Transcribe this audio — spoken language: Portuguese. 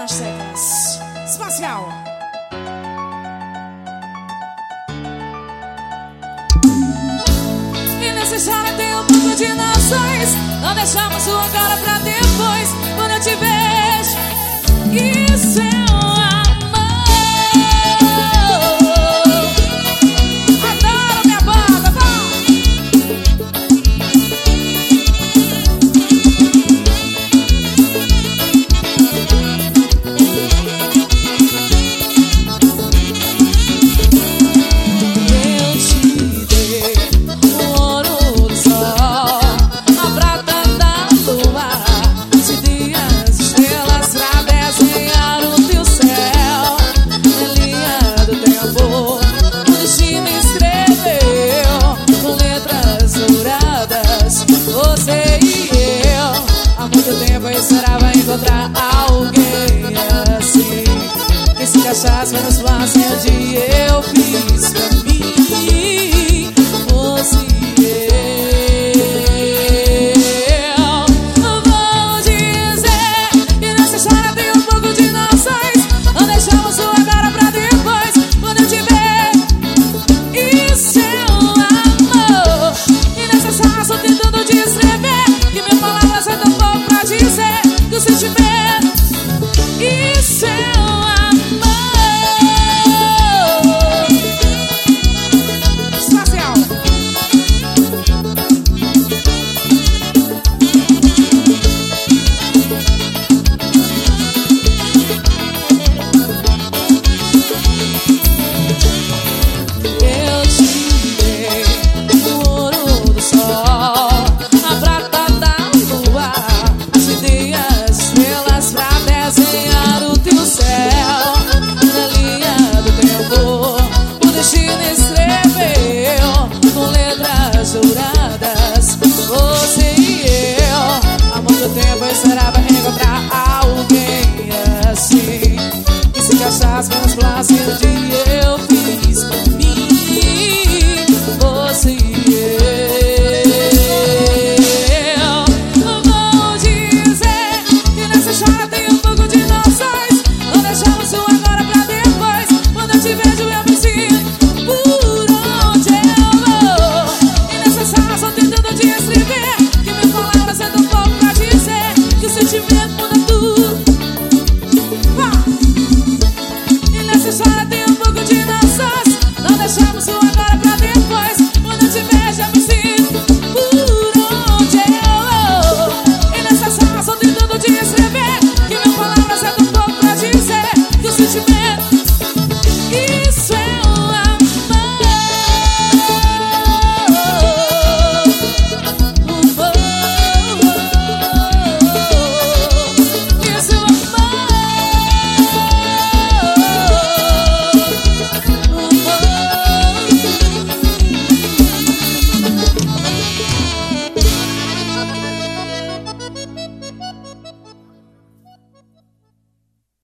nas teclas. Espacial. E nessa história tem um pouco de noções. Não deixamos sua cara pra depois. Quando eu te vejo, isso é um amor. Adoro minha banda, encontrar alguém assim que se encaixasse nos planos que eu fiz pra mim. Fosse eu. Vou dizer que nessa história tem um pouco de noções. Não deixamos sua cara pra depois. Quando eu te ver, isso é um amor. E nessa sala só tentando descrever que minha palavra é tão pouco pra dizer do sentimento, isso é um amor. Espacial. Eu te dei o ouro do sol, a prata da lua, te dei as estrelas pra desenhar o teu céu. Na linha do tempo, o destino escreveu com letras douradas. Você e eu, há muito tempo eu esperava encontrar alguém assim que se encaixasse nos planos que eu fiz pra mim. Você e eu. Vou dizer que nessa história tem um pouco de noções. Não deixamos o agora pra depois. Quando eu te vejo eu me sinto por onde eu vou. E nessa sala só tentando descrever que minhas palavras é tão pouco pra dizer que o sentimento